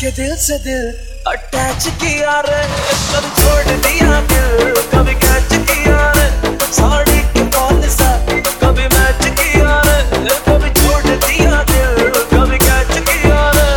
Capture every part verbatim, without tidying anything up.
के दिल से दिल अटैच किया रे, कभी छोड़ दिया दिल, कभी कैच किया रे, साड़ी के कॉल सा कभी मैच किया रे, कभी छोड़ दिया दिल, कभी कैच किया रे।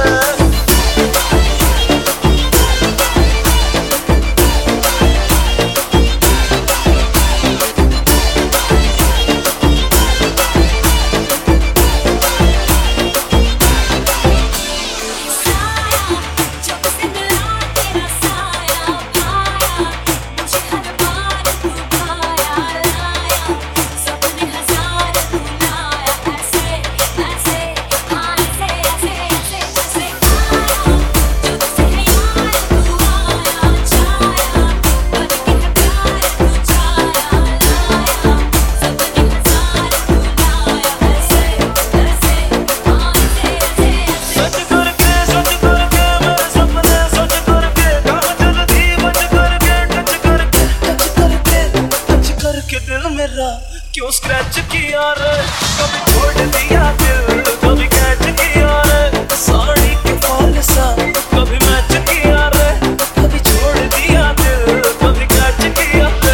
क्यों स्क्रैच किया रे, कभी छोड़ दिया दिल, कभी कैच किया रे, साड़ी के कॉल सा कभी मैच किया रे, कभी छोड़ दिया दिल, कभी कैच किया रे।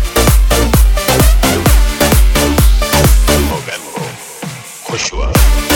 खुश हुआ।